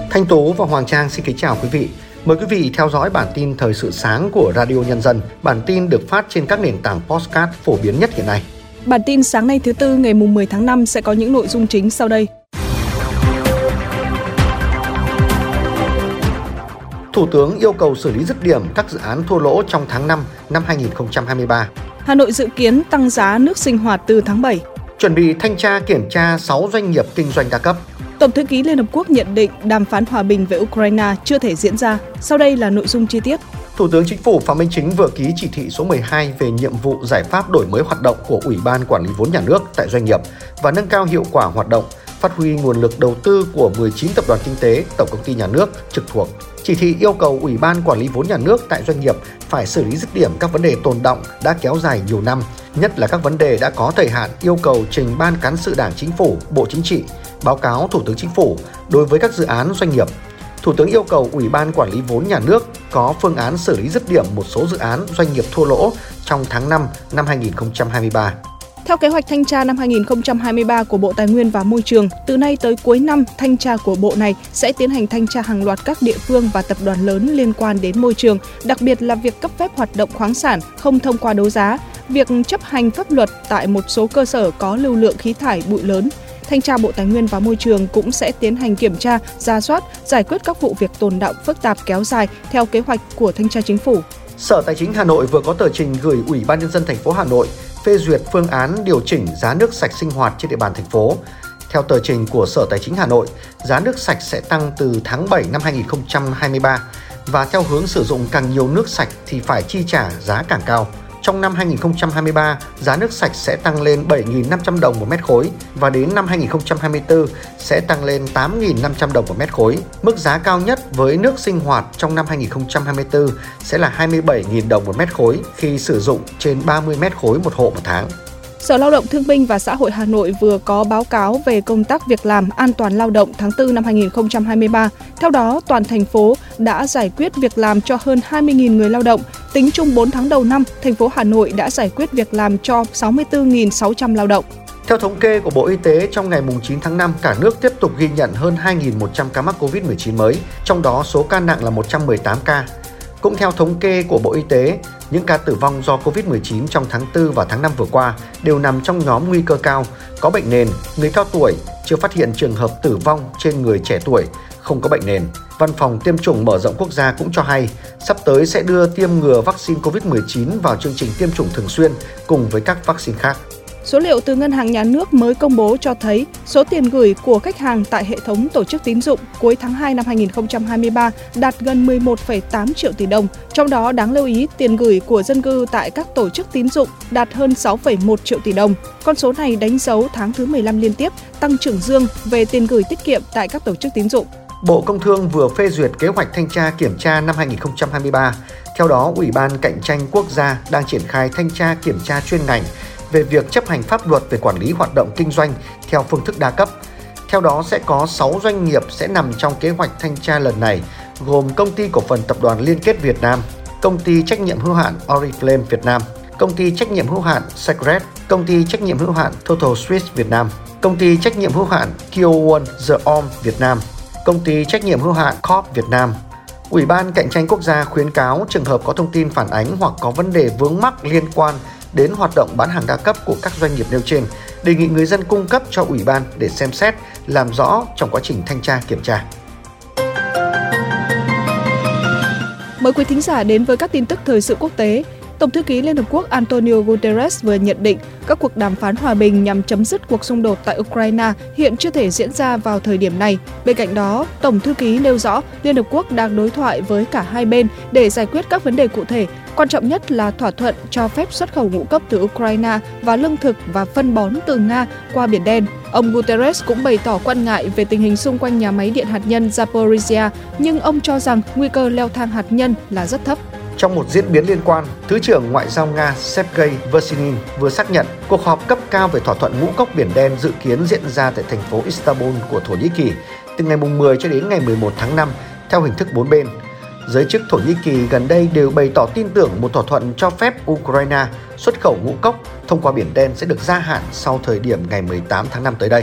Thanh Tú và Hoàng Trang xin kính chào quý vị. Mời quý vị theo dõi bản tin thời sự sáng của Radio Nhân dân. Bản tin được phát trên các nền tảng podcast phổ biến nhất hiện nay. Bản tin sáng nay thứ Tư ngày 10 tháng 5 sẽ có những nội dung chính sau đây. Thủ tướng yêu cầu xử lý dứt điểm các dự án thua lỗ trong tháng 5 năm 2023. Hà Nội dự kiến tăng giá nước sinh hoạt từ tháng 7. Chuẩn bị thanh tra kiểm tra 6 doanh nghiệp kinh doanh đa cấp. Tổng thư ký Liên Hợp Quốc nhận định đàm phán hòa bình về Ukraine chưa thể diễn ra. Sau đây là nội dung chi tiết. Thủ tướng Chính phủ Phạm Minh Chính vừa ký chỉ thị số 12 về nhiệm vụ giải pháp đổi mới hoạt động của Ủy ban Quản lý vốn nhà nước tại doanh nghiệp và nâng cao hiệu quả hoạt động, phát huy nguồn lực đầu tư của 19 tập đoàn kinh tế, tổng công ty nhà nước trực thuộc. Chỉ thị yêu cầu Ủy ban Quản lý vốn nhà nước tại doanh nghiệp phải xử lý dứt điểm các vấn đề tồn đọng đã kéo dài nhiều năm, nhất là các vấn đề đã có thời hạn yêu cầu trình Ban Cán sự Đảng Chính phủ, Bộ Chính trị, báo cáo Thủ tướng Chính phủ đối với các dự án doanh nghiệp. Thủ tướng yêu cầu Ủy ban Quản lý vốn nhà nước có phương án xử lý dứt điểm một số dự án doanh nghiệp thua lỗ trong tháng 5 năm 2023. Theo kế hoạch thanh tra năm 2023 của Bộ Tài nguyên và Môi trường, từ nay tới cuối năm, thanh tra của Bộ này sẽ tiến hành thanh tra hàng loạt các địa phương và tập đoàn lớn liên quan đến môi trường, đặc biệt là việc cấp phép hoạt động khoáng sản không thông qua đấu giá, việc chấp hành pháp luật tại một số cơ sở có lưu lượng khí thải bụi lớn. Thanh tra Bộ Tài nguyên và Môi trường cũng sẽ tiến hành kiểm tra, rà soát, giải quyết các vụ việc tồn đọng phức tạp kéo dài theo kế hoạch của Thanh tra Chính phủ. Sở Tài chính Hà Nội vừa có tờ trình gửi Ủy ban Nhân dân thành phố Hà Nội phê duyệt phương án điều chỉnh giá nước sạch sinh hoạt trên địa bàn thành phố. Theo tờ trình của Sở Tài chính Hà Nội, giá nước sạch sẽ tăng từ tháng 7 năm 2023 và theo hướng sử dụng càng nhiều nước sạch thì phải chi trả giá càng cao. Trong năm 2023, giá nước sạch sẽ tăng lên 7.500 đồng một mét khối và đến năm 2024 sẽ tăng lên 8.500 đồng một mét khối. Mức giá cao nhất với nước sinh hoạt trong năm 2024 sẽ là 27.000 đồng một mét khối khi sử dụng trên 30 mét khối một hộ một tháng. Sở Lao động Thương binh và Xã hội Hà Nội vừa có báo cáo về công tác việc làm an toàn lao động tháng 4 năm 2023. Theo đó, toàn thành phố đã giải quyết việc làm cho hơn 20.000 người lao động. Tính chung 4 tháng đầu năm, thành phố Hà Nội đã giải quyết việc làm cho 64.600 lao động. Theo thống kê của Bộ Y tế, trong ngày 9 tháng 5, cả nước tiếp tục ghi nhận hơn 2.100 ca mắc COVID-19 mới, trong đó số ca nặng là 118 ca. Cũng theo thống kê của Bộ Y tế, những ca tử vong do COVID-19 trong tháng 4 và tháng 5 vừa qua đều nằm trong nhóm nguy cơ cao, có bệnh nền, người cao tuổi, chưa phát hiện trường hợp tử vong trên người trẻ tuổi, không có bệnh nền. Văn phòng Tiêm chủng mở rộng quốc gia cũng cho hay, sắp tới sẽ đưa tiêm ngừa vaccine COVID-19 vào chương trình tiêm chủng thường xuyên cùng với các vaccine khác. Số liệu từ Ngân hàng Nhà nước mới công bố cho thấy số tiền gửi của khách hàng tại hệ thống tổ chức tín dụng cuối tháng 2 năm 2023 đạt gần 11,8 triệu tỷ đồng. Trong đó đáng lưu ý tiền gửi của dân cư tại các tổ chức tín dụng đạt hơn 6,1 triệu tỷ đồng. Con số này đánh dấu tháng thứ 15 liên tiếp tăng trưởng dương về tiền gửi tiết kiệm tại các tổ chức tín dụng. Bộ Công Thương vừa phê duyệt kế hoạch thanh tra kiểm tra năm 2023. Theo đó, Ủy ban Cạnh tranh Quốc gia đang triển khai thanh tra kiểm tra chuyên ngành về việc chấp hành pháp luật về quản lý hoạt động kinh doanh theo phương thức đa cấp. Theo đó sẽ có 6 doanh nghiệp sẽ nằm trong kế hoạch thanh tra lần này, gồm Công ty Cổ phần Tập đoàn Liên kết Việt Nam, Công ty Trách nhiệm hữu hạn Oriflame Việt Nam, Công ty Trách nhiệm hữu hạn Secret, Công ty Trách nhiệm hữu hạn Total Swiss Việt Nam, Công ty Trách nhiệm hữu hạn Kyoone The Om Việt Nam, Công ty Trách nhiệm hữu hạn Corp Việt Nam. Ủy ban Cạnh tranh Quốc gia khuyến cáo trường hợp có thông tin phản ánh hoặc có vấn đề vướng mắc liên quan đến hoạt động bán hàng đa cấp của các doanh nghiệp nêu trên, đề nghị người dân cung cấp cho Ủy ban để xem xét, làm rõ trong quá trình thanh tra kiểm tra. Mời quý thính giả đến với các tin tức thời sự quốc tế. Tổng thư ký Liên Hợp Quốc Antonio Guterres vừa nhận định các cuộc đàm phán hòa bình nhằm chấm dứt cuộc xung đột tại Ukraine hiện chưa thể diễn ra vào thời điểm này. Bên cạnh đó, Tổng thư ký nêu rõ Liên Hợp Quốc đang đối thoại với cả hai bên để giải quyết các vấn đề cụ thể. Quan trọng nhất là thỏa thuận cho phép xuất khẩu ngũ cốc từ Ukraine và lương thực và phân bón từ Nga qua Biển Đen. Ông Guterres cũng bày tỏ quan ngại về tình hình xung quanh nhà máy điện hạt nhân Zaporizhia, nhưng ông cho rằng nguy cơ leo thang hạt nhân là rất thấp. Trong một diễn biến liên quan, Thứ trưởng Ngoại giao Nga Sergei Vershinin vừa xác nhận cuộc họp cấp cao về thỏa thuận ngũ cốc Biển Đen dự kiến diễn ra tại thành phố Istanbul của Thổ Nhĩ Kỳ từ ngày 10 cho đến ngày 11 tháng 5 theo hình thức 4 bên. Giới chức Thổ Nhĩ Kỳ gần đây đều bày tỏ tin tưởng một thỏa thuận cho phép Ukraine xuất khẩu ngũ cốc thông qua Biển Đen sẽ được gia hạn sau thời điểm ngày 18 tháng 5 tới đây.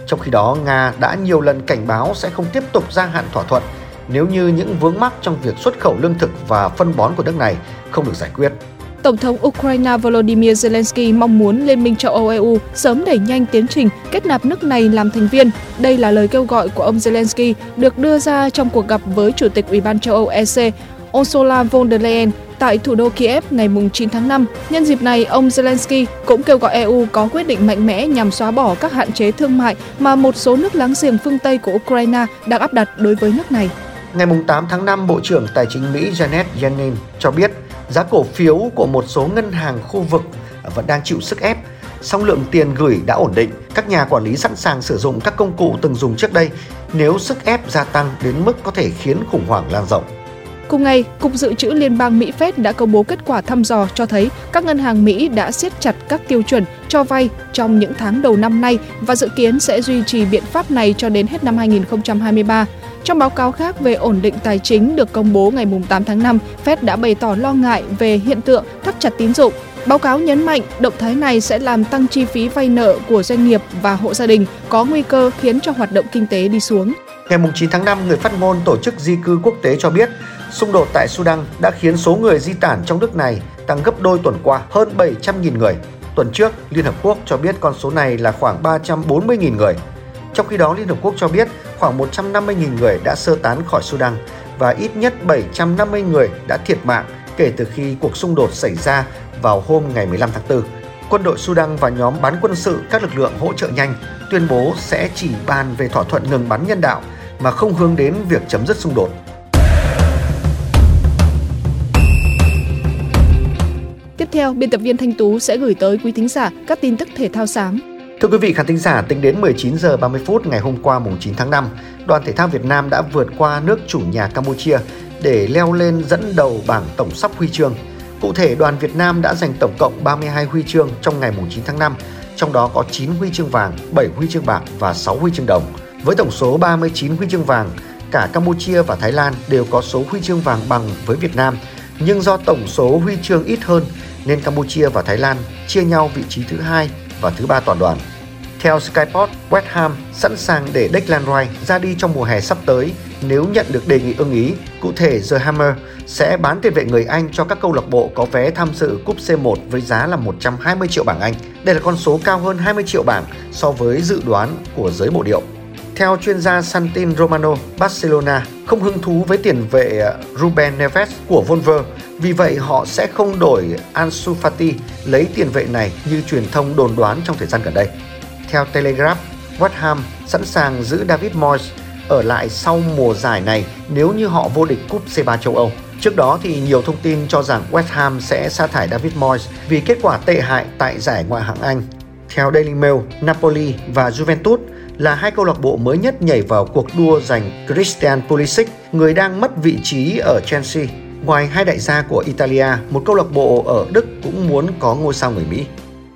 Trong khi đó, Nga đã nhiều lần cảnh báo sẽ không tiếp tục gia hạn thỏa thuận nếu như những vướng mắc trong việc xuất khẩu lương thực và phân bón của nước này không được giải quyết. Tổng thống Ukraine Volodymyr Zelensky mong muốn Liên minh châu Âu EU sớm đẩy nhanh tiến trình kết nạp nước này làm thành viên. Đây là lời kêu gọi của ông Zelensky được đưa ra trong cuộc gặp với Chủ tịch Ủy ban châu Âu EC Ursula von der Leyen tại thủ đô Kiev ngày 9 tháng 5. Nhân dịp này, ông Zelensky cũng kêu gọi EU có quyết định mạnh mẽ nhằm xóa bỏ các hạn chế thương mại mà một số nước láng giềng phương Tây của Ukraine đang áp đặt đối với nước này. Ngày 8 tháng 5, Bộ trưởng Tài chính Mỹ Janet Yellen cho biết giá cổ phiếu của một số ngân hàng khu vực vẫn đang chịu sức ép, song lượng tiền gửi đã ổn định. Các nhà quản lý sẵn sàng sử dụng các công cụ từng dùng trước đây nếu sức ép gia tăng đến mức có thể khiến khủng hoảng lan rộng. Cùng ngày, Cục Dự trữ Liên bang Mỹ Fed đã công bố kết quả thăm dò cho thấy các ngân hàng Mỹ đã siết chặt các tiêu chuẩn cho vay trong những tháng đầu năm nay và dự kiến sẽ duy trì biện pháp này cho đến hết năm 2023. Trong báo cáo khác về ổn định tài chính được công bố ngày 8 tháng 5, Fed đã bày tỏ lo ngại về hiện tượng thắt chặt tín dụng. Báo cáo nhấn mạnh động thái này sẽ làm tăng chi phí vay nợ của doanh nghiệp và hộ gia đình, có nguy cơ khiến cho hoạt động kinh tế đi xuống. Ngày 9 tháng 5, người phát ngôn Tổ chức Di cư Quốc tế cho biết xung đột tại Sudan đã khiến số người di tản trong nước này tăng gấp đôi tuần qua, hơn 700.000 người. Tuần trước, Liên Hợp Quốc cho biết con số này là khoảng 340.000 người. Trong khi đó, Liên Hợp Quốc cho biết khoảng 150.000 người đã sơ tán khỏi Sudan và ít nhất 750 người đã thiệt mạng kể từ khi cuộc xung đột xảy ra vào hôm ngày 15 tháng 4. Quân đội Sudan và nhóm bán quân sự các lực lượng hỗ trợ nhanh tuyên bố sẽ chỉ bàn về thỏa thuận ngừng bắn nhân đạo mà không hướng đến việc chấm dứt xung đột. Tiếp theo, biên tập viên Thanh Tú sẽ gửi tới quý thính giả các tin tức thể thao sáng. Thưa quý vị khán thính giả, tính đến 19 giờ 30 phút ngày hôm qua 9 tháng 5, đoàn thể thao Việt Nam đã vượt qua nước chủ nhà Campuchia để leo lên dẫn đầu bảng tổng sắp huy chương. Cụ thể, đoàn Việt Nam đã giành tổng cộng 32 huy chương trong ngày 9 tháng 5, trong đó có 9 huy chương vàng, 7 huy chương bạc và 6 huy chương đồng. Với tổng số 39 huy chương vàng, cả Campuchia và Thái Lan đều có số huy chương vàng bằng với Việt Nam, nhưng do tổng số huy chương ít hơn nên Campuchia và Thái Lan chia nhau vị trí thứ 2 và thứ 3 toàn đoàn. Theo Sky Sports, West Ham sẵn sàng để Declan Rice ra đi trong mùa hè sắp tới nếu nhận được đề nghị ưng ý. Cụ thể, The Hammer sẽ bán tiền vệ người Anh cho các câu lạc bộ có vé tham dự cúp C1 với giá là 120 triệu bảng Anh. Đây là con số cao hơn 20 triệu bảng so với dự đoán của giới bộ điệu. Theo chuyên gia Santin Romano, Barcelona không hứng thú với tiền vệ Ruben Neves của Wolves, vì vậy họ sẽ không đổi Ansu Fati lấy tiền vệ này như truyền thông đồn đoán trong thời gian gần đây. Theo Telegraph, West Ham sẵn sàng giữ David Moyes ở lại sau mùa giải này nếu như họ vô địch cúp C3 châu Âu. Trước đó thì nhiều thông tin cho rằng West Ham sẽ sa thải David Moyes vì kết quả tệ hại tại giải Ngoại hạng Anh. Theo Daily Mail, Napoli và Juventus là hai câu lạc bộ mới nhất nhảy vào cuộc đua giành Christian Pulisic, người đang mất vị trí ở Chelsea. Ngoài hai đại gia của Italia, một câu lạc bộ ở Đức cũng muốn có ngôi sao người Mỹ.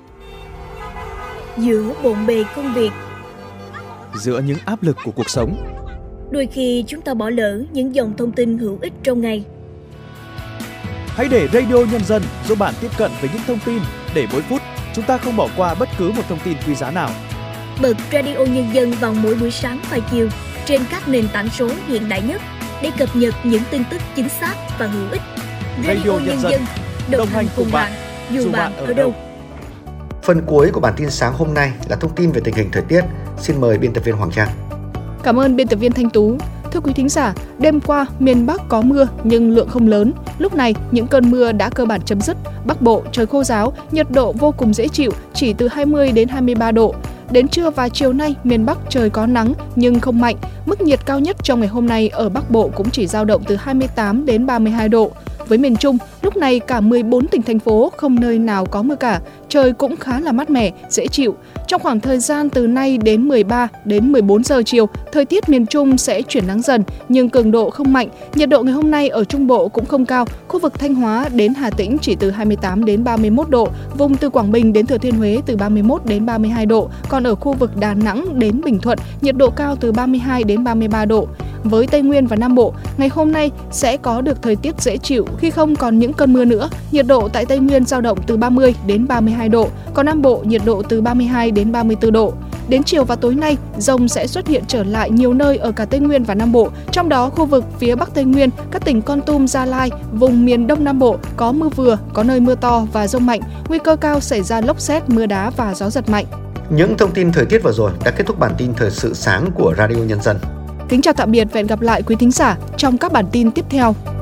Giữa bộn bề công việc, giữa những áp lực của cuộc sống, đôi khi chúng ta bỏ lỡ những dòng thông tin hữu ích trong ngày. Hãy để Radio Nhân dân giúp bạn tiếp cận với những thông tin để mỗi phút chúng ta không bỏ qua bất cứ một thông tin quý giá nào. Bật Radio Nhân dân vào mỗi buổi sáng và chiều trên các nền tảng số hiện đại nhất để cập nhật những tin tức chính xác và hữu ích. Radio Nhân dân đồng hành cùng bạn dù bạn ở đâu. Phần cuối của bản tin sáng hôm nay là thông tin về tình hình thời tiết. Xin mời biên tập viên Hoàng Trang. Cảm ơn biên tập viên Thanh Tú. Thưa quý thính giả, đêm qua miền Bắc có mưa nhưng lượng không lớn. Lúc này, những cơn mưa đã cơ bản chấm dứt. Bắc Bộ trời khô ráo, nhiệt độ vô cùng dễ chịu, chỉ từ 20 đến 23 độ. Đến trưa và chiều nay, miền Bắc trời có nắng nhưng không mạnh. Mức nhiệt cao nhất trong ngày hôm nay ở Bắc Bộ cũng chỉ dao động từ 28 đến 32 độ. Với miền Trung, lúc này cả 14 tỉnh thành phố không nơi nào có mưa cả, trời cũng khá là mát mẻ, dễ chịu. Trong khoảng thời gian từ nay đến 13 đến 14 giờ chiều, thời tiết miền Trung sẽ chuyển nắng dần nhưng cường độ không mạnh. Nhiệt độ ngày hôm nay ở Trung Bộ cũng không cao, khu vực Thanh Hóa đến Hà Tĩnh chỉ từ 28 đến 31 độ, vùng từ Quảng Bình đến Thừa Thiên Huế từ 31 đến 32 độ, còn ở khu vực Đà Nẵng đến Bình Thuận, nhiệt độ cao từ 32 đến 33 độ. Với Tây Nguyên và Nam Bộ, ngày hôm nay sẽ có được thời tiết dễ chịu khi không còn những cơn mưa nữa. Nhiệt độ tại Tây Nguyên dao động từ 30 đến 32 độ, còn Nam Bộ nhiệt độ từ 32 đến 34 độ. Đến chiều và tối nay, dông sẽ xuất hiện trở lại nhiều nơi ở cả Tây Nguyên và Nam Bộ. Trong đó, khu vực phía Bắc Tây Nguyên, các tỉnh Kon Tum, Gia Lai, vùng miền Đông Nam Bộ có mưa vừa, có nơi mưa to và dông mạnh. Nguy cơ cao xảy ra lốc sét, mưa đá và gió giật mạnh. Những thông tin thời tiết vừa rồi đã kết thúc bản tin thời sự sáng của Radio Nhân dân. Kính chào tạm biệt và hẹn gặp lại quý thính giả trong các bản tin tiếp theo.